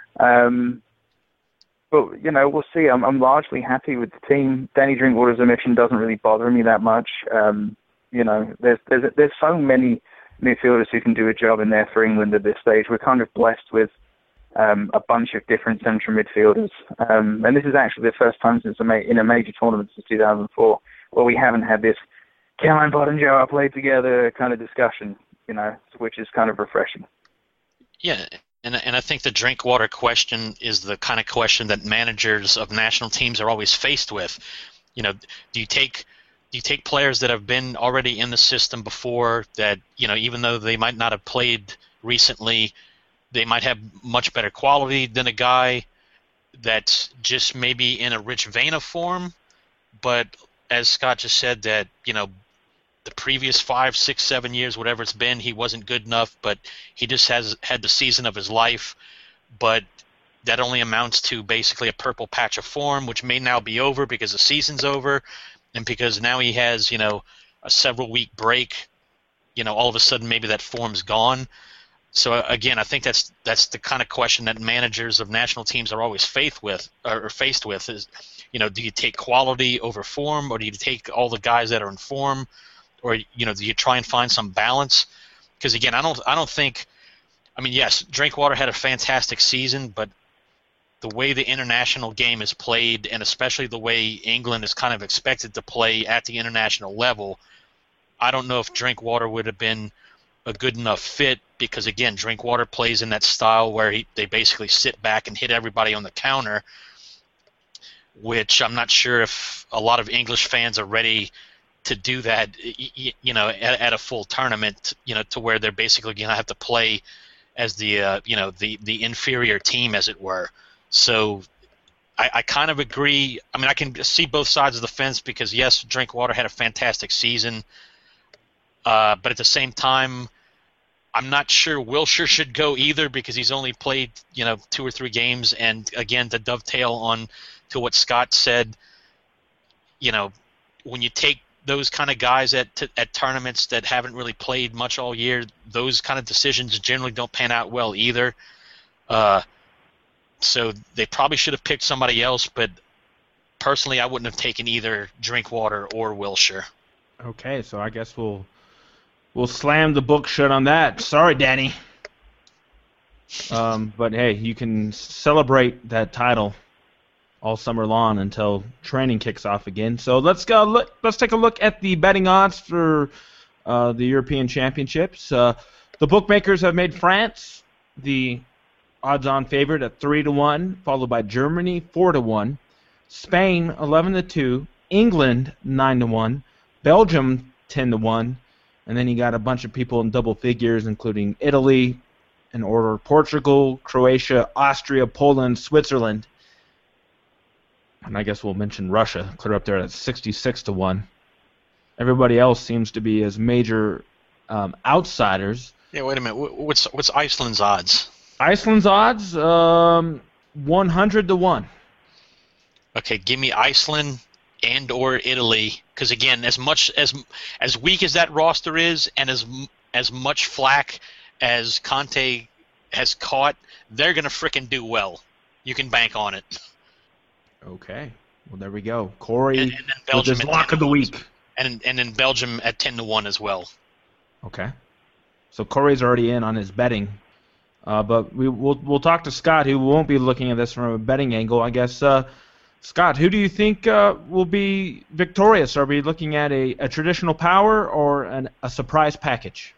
But, we'll see. I'm largely happy with the team. Danny Drinkwater's omission doesn't really bother me that much. There's so many midfielders who can do a job in there for England at this stage. We're kind of blessed with a bunch of different central midfielders. And this is actually the first time in a major tournament since 2004 where we haven't had this Caroline Bott and Joe played together kind of discussion, which is kind of refreshing. Yeah, and I think the Drinkwater question is the kind of question that managers of national teams are always faced with. Do you take players that have been already in the system before that, even though they might not have played recently, they might have much better quality than a guy that's just maybe in a rich vein of form, but as Scott just said, that the previous 5, 6, 7 years, whatever it's been, he wasn't good enough, but he just has had the season of his life, but that only amounts to basically a purple patch of form, which may now be over because the season's over, and because now he has a several-week break, all of a sudden maybe that form's gone. So again, I think that's the kind of question that managers of national teams are always faced with is, do you take quality over form, or do you take all the guys that are in form, or do you try and find some balance? Because again, I don't think. I mean, yes, Drinkwater had a fantastic season, but the way the international game is played, and especially the way England is kind of expected to play at the international level, I don't know if Drinkwater would have been a good enough fit, because again, Drinkwater plays in that style where they basically sit back and hit everybody on the counter, which I'm not sure if a lot of English fans are ready to do that, at a full tournament, to where they're basically going to have to play as the inferior team, as it were. So I kind of agree. I mean, I can see both sides of the fence, because yes, Drinkwater had a fantastic season, but at the same time, I'm not sure Wilshere should go either, because he's only played 2 or 3 games. And again, to dovetail on to what Scott said, when you take those kind of guys at tournaments that haven't really played much all year, those kind of decisions generally don't pan out well either. So they probably should have picked somebody else, but personally, I wouldn't have taken either Drinkwater or Wilshere. Okay, so I guess we'll slam the book shut on that. Sorry, Danny. But hey, you can celebrate that title all summer long until training kicks off again. So let's take a look at the betting odds for the European Championships. The bookmakers have made France the odds-on favorite at 3-1, followed by Germany 4-1, Spain 11-2, England 9-1, Belgium 10-1. And then you got a bunch of people in double figures, including Italy, in order Portugal, Croatia, Austria, Poland, Switzerland. And I guess we'll mention Russia, clear up there at 66-1. Everybody else seems to be as major outsiders. Yeah, wait a minute. What's Iceland's odds? Iceland's odds, 100-1. Okay, give me Iceland and or Italy, because again, as weak as that roster is, and as much flack as Conte has caught, they're gonna frickin' do well. You can bank on it. Okay, well there we go. Corey, and Belgium with his lock of the week, and then Belgium at 10-1 as well. Okay, so Corey's already in on his betting, but we'll talk to Scott, who won't be looking at this from a betting angle, I guess. Scott, who do you think will be victorious? Are we looking at a traditional power or a surprise package?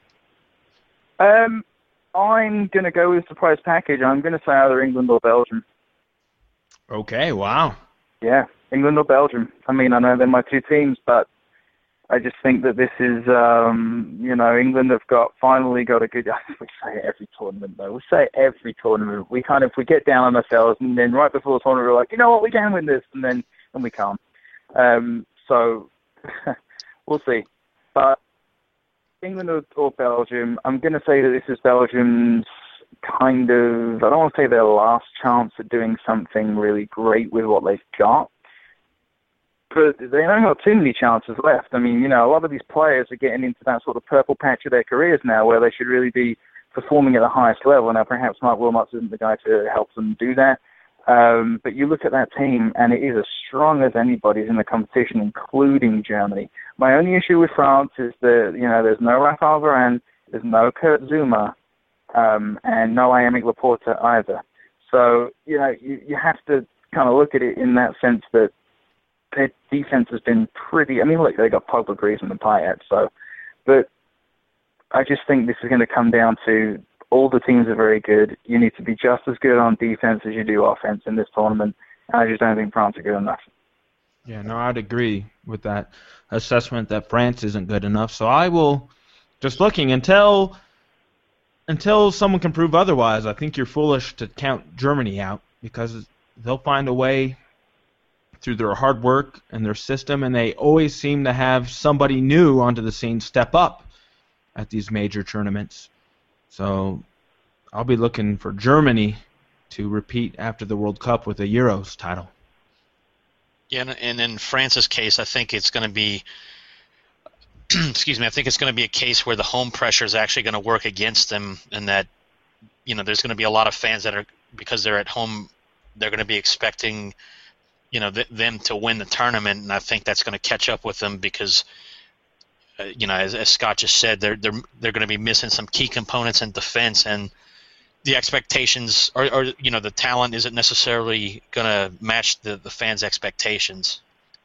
I'm going to go with surprise package. I'm going to say either England or Belgium. Okay, wow. Yeah, England or Belgium. I mean, I know they're my two teams, but I just think that this is, England have finally got a good. We say it every tournament, though. We say it every tournament. We get down on ourselves, and then right before the tournament, we're like, you know what, we can win this, and we can't. So we'll see. But England or Belgium, I'm going to say that this is Belgium's kind of, I don't want to say their last chance at doing something really great with what they've got. But they don't got too many chances left. I mean, a lot of these players are getting into that sort of purple patch of their careers now where they should really be performing at the highest level. Now, perhaps Mark Wilmots isn't the guy to help them do that. But you look at that team, and it is as strong as anybody's in the competition, including Germany. My only issue with France is that, there's no Raphael Varane, there's no Kurt Zouma, and no Aymeric Laporte either. So, you have to kind of look at it in that sense that their defense has been pretty. I mean, look, they got Pogba, Griezmann, and Payet. But I just think this is going to come down to all the teams are very good. You need to be just as good on defense as you do offense in this tournament. And I just don't think France are good enough. Yeah, no, I'd agree with that assessment that France isn't good enough. So I will, just looking until someone can prove otherwise. I think you're foolish to count Germany out because they'll find a way through their hard work and their system, and they always seem to have somebody new onto the scene step up at these major tournaments. So I'll be looking for Germany to repeat after the World Cup with a Euros title. Yeah, and in France's case, I think it's going to be excuse me, I think it's going to be a case where the home pressure is actually going to work against them, and that there's going to be a lot of fans that are, because they're at home, they're going to be expecting them to win the tournament, and I think that's going to catch up with them because, as Scott just said, they're going to be missing some key components in defense, and the expectations or the talent isn't necessarily going to match the fans' expectations.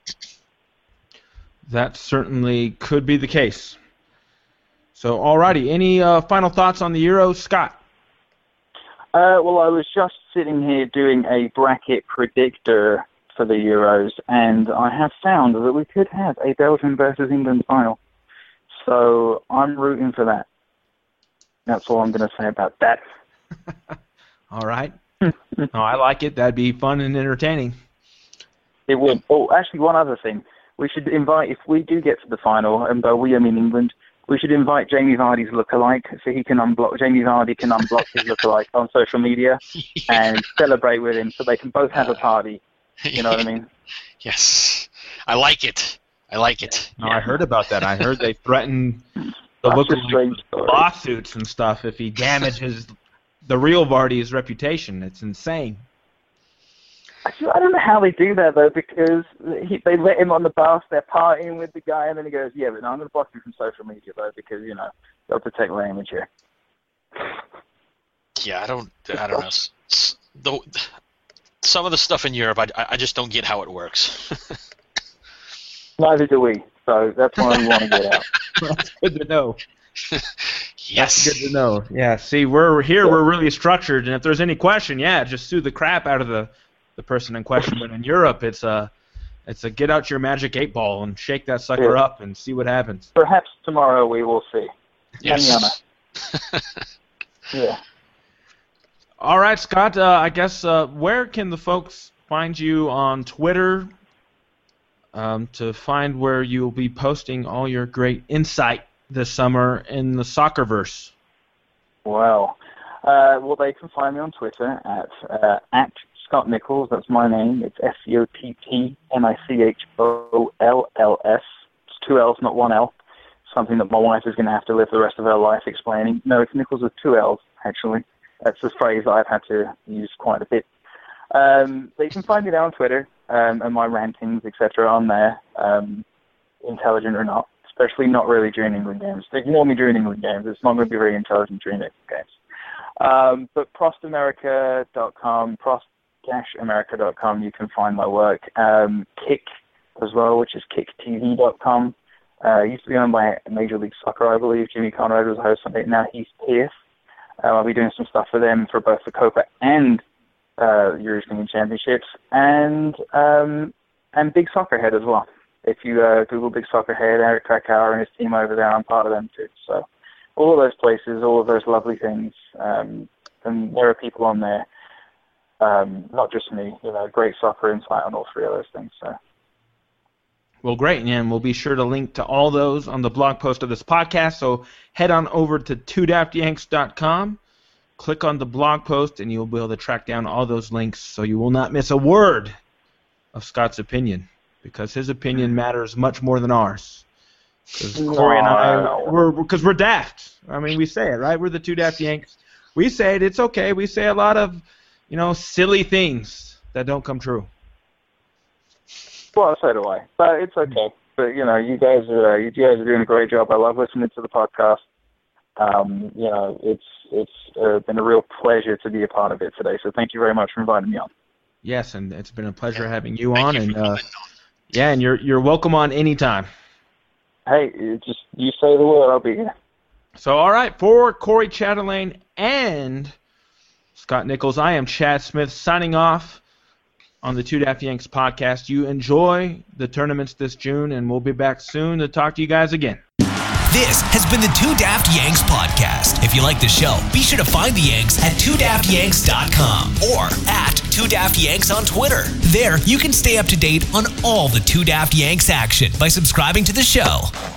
That certainly could be the case. So, alrighty, any final thoughts on the Euros, Scott? Well, I was just sitting here doing a bracket predictor for the Euros, and I have found that we could have a Belgium versus England final. So I'm rooting for that. That's all I'm going to say about that. All right. No, I like it. That'd be fun and entertaining. It would. Oh, actually, one other thing. We should invite, if we do get to the final, and by we I mean England, we should invite Jamie Vardy's lookalike so Jamie Vardy can unblock his lookalike on social media and celebrate with him so they can both have a party. You know what I mean? Yes. I like it. No, I heard about that. I heard they threatened the lookalike lawsuits and stuff if he damages the real Vardy's reputation. It's insane. I don't know how they do that, though, because they let him on the bus, they're partying with the guy, and then he goes, yeah, but no, I'm going to block you from social media, though, because, they'll protect my image here. Yeah, I don't know. Some of the stuff in Europe, I just don't get how it works. Neither do we, so that's why we want to get out. That's good to know. Yes. That's good to know. Yeah, see, we're really structured, and if there's any question, just sue the crap out of the person in question. But in Europe, it's a get out your magic 8-ball and shake that sucker up and see what happens. Perhaps tomorrow we will see. Yes. Yeah. All right, Scott, I guess where can the folks find you on Twitter to find where you'll be posting all your great insight this summer in the Soccerverse? Well, they can find me on Twitter at Scott Nichols. That's my name. It's SCOTTNICHOLLS. It's 2 L's, not 1 L. Something that my wife is going to have to live the rest of her life explaining. No, it's Nichols with 2 L's, actually. That's a phrase I've had to use quite a bit. So you can find me there on Twitter and my rantings, etc. on there, intelligent or not, especially not really during England games. Ignore me during England games. It's not going to be very intelligent during England games. But prostamerica.com, America.com, you can find my work. Kick as well, which is kicktv.com. Used to be owned by Major League Soccer, I believe. Jimmy Conrad was the host on it. Now he's Pierce. I'll be doing some stuff for them for both the Copa and European Championships, and Big Soccerhead as well. If you Google Big Soccerhead, Eric Krakauer and his team over there, I'm part of them too. So all of those places, all of those lovely things, and there are people on there, not just me, great soccer insight on all three of those things. So. Well, great, and we'll be sure to link to all those on the blog post of this podcast, so head on over to 2daftyanks.com, click on the blog post, and you'll be able to track down all those links so you will not miss a word of Scott's opinion, because his opinion matters much more than ours. Because Corey and I, we're daft. I mean, we say it, right? We're the 2 Daft Yanks. We say it, it's okay. We say a lot of, silly things that don't come true. Well, so do I, but it's okay. But you guys are doing a great job. I love listening to the podcast. It's been a real pleasure to be a part of it today. So thank you very much for inviting me on. Yes, and it's been a pleasure having you on. And you're welcome on anytime. Hey, just you say the word, I'll be here. So all right, for Corey Chatelain and Scott Nichols, I am Chad Smith signing off on the 2 Daft Yanks podcast. You enjoy the tournaments this June, and we'll be back soon to talk to you guys again. This has been the 2 Daft Yanks podcast. If you like the show, be sure to find the Yanks at 2daftyanks.com or at 2 Daft Yanks on Twitter. There, you can stay up to date on all the 2 Daft Yanks action by subscribing to the show.